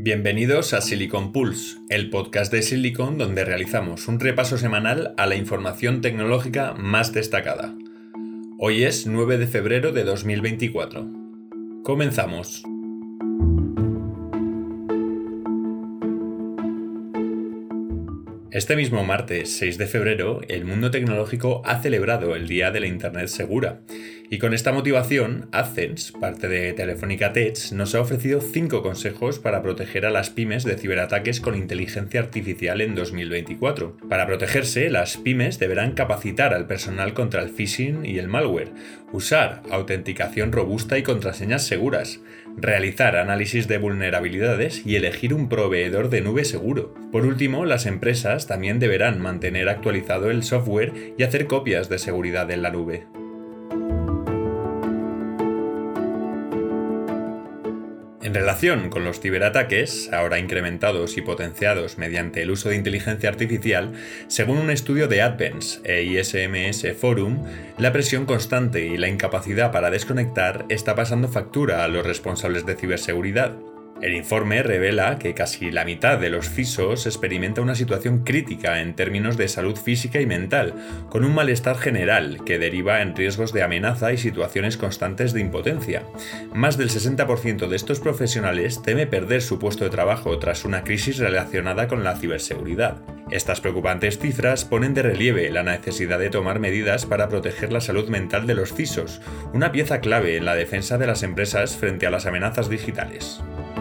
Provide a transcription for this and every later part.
Bienvenidos a Silicon Pulse, el podcast de Silicon donde realizamos un repaso semanal a la información tecnológica más destacada. Hoy es 9 de febrero de 2024. Comenzamos. Este mismo martes 6 de febrero, el mundo tecnológico ha celebrado el Día de la Internet Segura. Y con esta motivación, Adsense, parte de Telefónica Tech, nos ha ofrecido 5 consejos para proteger a las pymes de ciberataques con inteligencia artificial en 2024. Para protegerse, las pymes deberán capacitar al personal contra el phishing y el malware, usar autenticación robusta y contraseñas seguras, realizar análisis de vulnerabilidades y elegir un proveedor de nube seguro. Por último, las empresas también deberán mantener actualizado el software y hacer copias de seguridad en la nube. En relación con los ciberataques, ahora incrementados y potenciados mediante el uso de inteligencia artificial, según un estudio de Advance e ISMS Forum, la presión constante y la incapacidad para desconectar está pasando factura a los responsables de ciberseguridad. El informe revela que casi la mitad de los CISOs experimenta una situación crítica en términos de salud física y mental, con un malestar general que deriva en riesgos de amenaza y situaciones constantes de impotencia. Más del 60% de estos profesionales teme perder su puesto de trabajo tras una crisis relacionada con la ciberseguridad. Estas preocupantes cifras ponen de relieve la necesidad de tomar medidas para proteger la salud mental de los CISOs, una pieza clave en la defensa de las empresas frente a las amenazas digitales.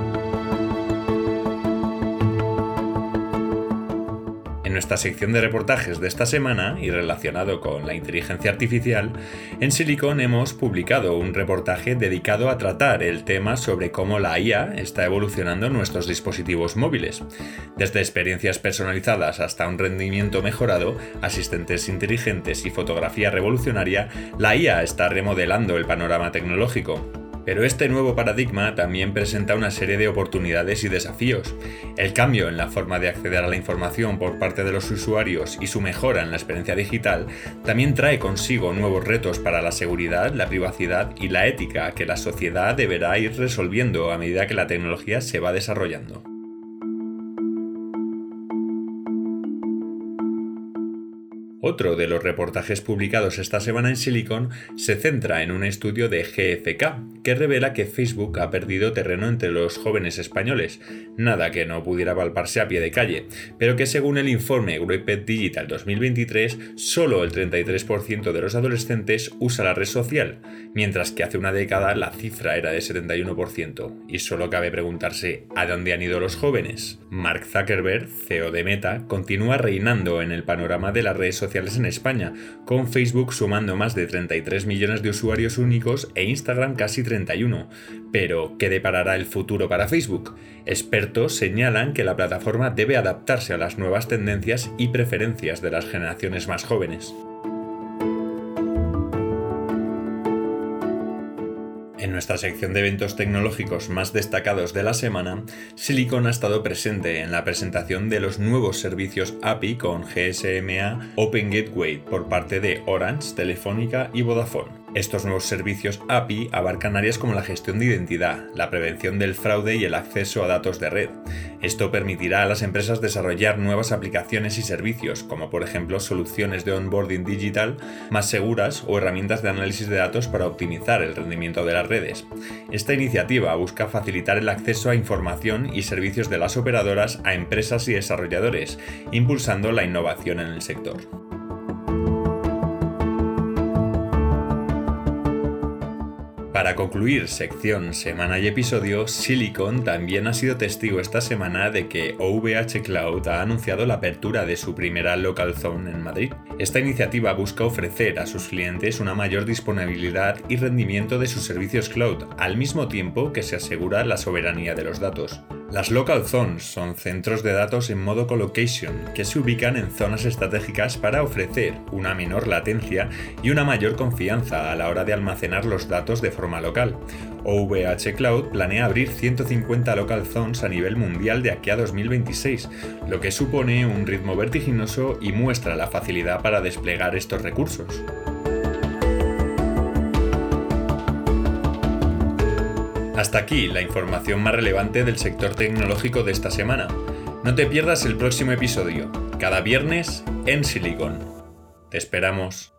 En nuestra sección de reportajes de esta semana, y relacionado con la inteligencia artificial, en Silicon hemos publicado un reportaje dedicado a tratar el tema sobre cómo la IA está evolucionando en nuestros dispositivos móviles. Desde experiencias personalizadas hasta un rendimiento mejorado, asistentes inteligentes y fotografía revolucionaria, la IA está remodelando el panorama tecnológico. Pero este nuevo paradigma también presenta una serie de oportunidades y desafíos. El cambio en la forma de acceder a la información por parte de los usuarios y su mejora en la experiencia digital también trae consigo nuevos retos para la seguridad, la privacidad y la ética que la sociedad deberá ir resolviendo a medida que la tecnología se va desarrollando. Otro de los reportajes publicados esta semana en Silicon se centra en un estudio de GfK que revela que Facebook ha perdido terreno entre los jóvenes españoles, nada que no pudiera palparse a pie de calle, pero que según el informe Great Digital 2023, solo el 33% de los adolescentes usa la red social, mientras que hace una década la cifra era de 71%, y solo cabe preguntarse ¿a dónde han ido los jóvenes? Mark Zuckerberg, CEO de Meta, continúa reinando en el panorama de las redes sociales en España, con Facebook sumando más de 33 millones de usuarios únicos e Instagram casi 31. Pero, ¿qué deparará el futuro para Facebook? Expertos señalan que la plataforma debe adaptarse a las nuevas tendencias y preferencias de las generaciones más jóvenes. En nuestra sección de eventos tecnológicos más destacados de la semana, Silicon ha estado presente en la presentación de los nuevos servicios API con GSMA Open Gateway por parte de Orange, Telefónica y Vodafone. Estos nuevos servicios API abarcan áreas como la gestión de identidad, la prevención del fraude y el acceso a datos de red. Esto permitirá a las empresas desarrollar nuevas aplicaciones y servicios, como por ejemplo soluciones de onboarding digital más seguras o herramientas de análisis de datos para optimizar el rendimiento de las redes. Esta iniciativa busca facilitar el acceso a información y servicios de las operadoras a empresas y desarrolladores, impulsando la innovación en el sector. Para concluir sección, semana y episodio, Silicon también ha sido testigo esta semana de que OVH Cloud ha anunciado la apertura de su primera Local Zone en Madrid. Esta iniciativa busca ofrecer a sus clientes una mayor disponibilidad y rendimiento de sus servicios cloud, al mismo tiempo que se asegura la soberanía de los datos. Las Local Zones son centros de datos en modo colocation que se ubican en zonas estratégicas para ofrecer una menor latencia y una mayor confianza a la hora de almacenar los datos de forma local. OVH Cloud planea abrir 150 Local Zones a nivel mundial de aquí a 2026, lo que supone un ritmo vertiginoso y muestra la facilidad para desplegar estos recursos. Hasta aquí la información más relevante del sector tecnológico de esta semana. No te pierdas el próximo episodio, cada viernes en Silicon. Te esperamos.